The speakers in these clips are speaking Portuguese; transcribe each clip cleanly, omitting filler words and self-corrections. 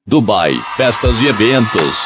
Dubai, festas e eventos.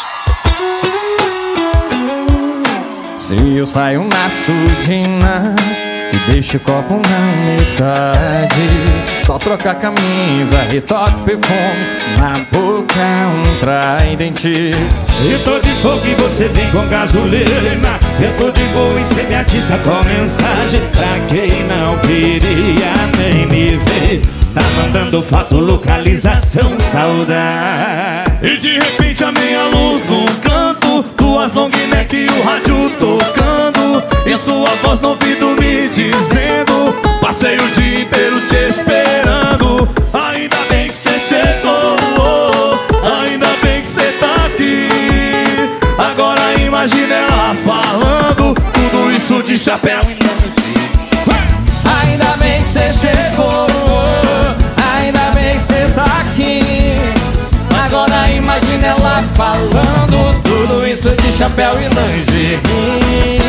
Se eu saio na surdina e deixo o copo na metade, só trocar camisa, retoque, perfume, na boca um tridente. Eu tô de fogo e você vem com gasolina. Eu tô de boa e cê me atiça com mensagem. Pra quem não queria nem me ver, tá mandando foto, localização, saudade. E de repente a meia luz num canto, duas long neck e o rádio tocando, e sua voz no ouvido me dizendo: passei o dia inteiro te esperando. Ainda bem que cê chegou, ainda bem que cê tá aqui. Agora imagina ela falando tudo isso de chapéu e lanche. Ainda bem que cê chegou, ainda bem que cê tá aqui. Agora imagina ela falando tudo isso de chapéu e lingerie.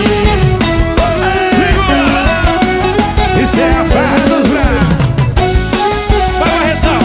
Segura! Isso é a farra dos bravos. Vai, Barretão.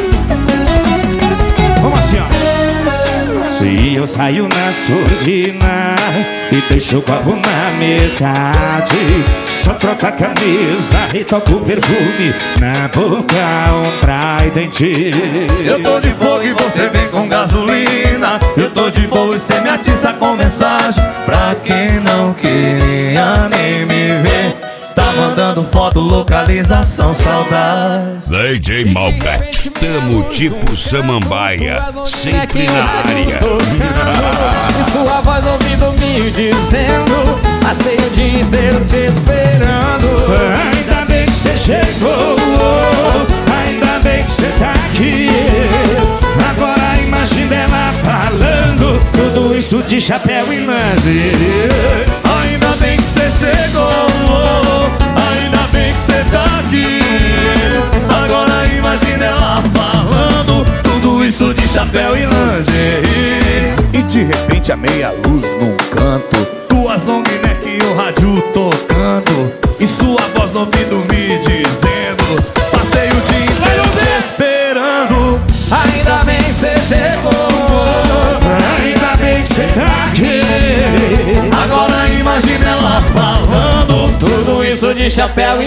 Vamos assim, ó. Se eu saio na surdina e deixo o copo na metade, só troco a camisa e toco o perfume, na boca um tridente. Eu tô de fogo e você vem com gasolina. Eu tô de boa e cê me atiça com mensagem. Pra quem não queria nem me ver, tá mandando foto, localização, saudade. DJ Malbec, tamo tipo Samambaia, sempre na área. E sua voz no ouvido me dizendo: passei o dia inteiro te esperando. Ainda bem que cê chegou, ainda bem que cê tá aqui. Agora imagina ela falando tudo isso de chapéu e lingerie. Ainda bem que cê chegou, ainda bem que cê tá aqui. Agora imagina ela falando tudo isso de chapéu e lingerie. E de repente a meia luz num canto, duas long neck e o rádio tocando, e sua voz no ouvido me dizendo: passei o dia inteiro te esperando. Ainda bem que cê chegou, Ainda bem que cê tá aqui. agora imagina ela falando tudo isso de chapéu e